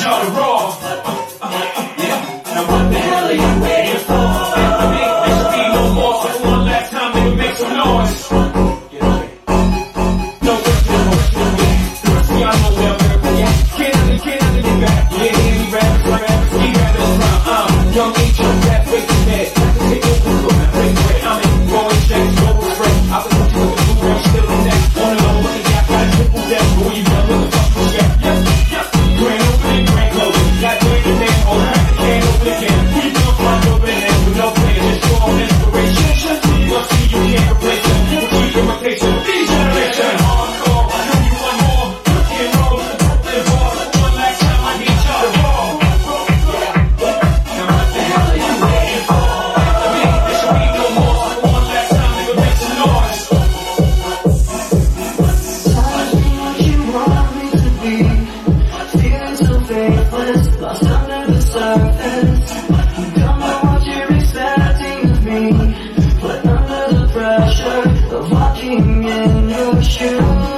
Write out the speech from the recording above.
y'all to roar. Now what the hell are you waiting for? After me, there should be no more. So one last time, nigga, make some noise. No question, no question. See, I know where I'm gonna be. Can't get back. Yeah, any rappers, ski rappers, young H, young rap, breaking bad. Take over the road, break bread. I'm in going checks, global spread. I was looking with the blue, I'm still in that. On and on, looking, I got a triple deck. But when you done with the fuck, you check. Grand opening, grand closing. Got doing the man, all the time, can't open again. Who you gonna find over in there with no plan? Just strong inspiration. You must see you can't replace it. We'll keep imitation. These generation. Hardcore, I know you want more. Look and roll, the Brooklyn bar. One last time, I need y'all to roll. Now what the hell are you waiting for? After me, there should be no more. One last time, nigga, make some noise. Touch me like you want me to be. Feeling so faithless, lost under the surface. Don't know what you're expecting of me, but under the pressure of walking in your shoes.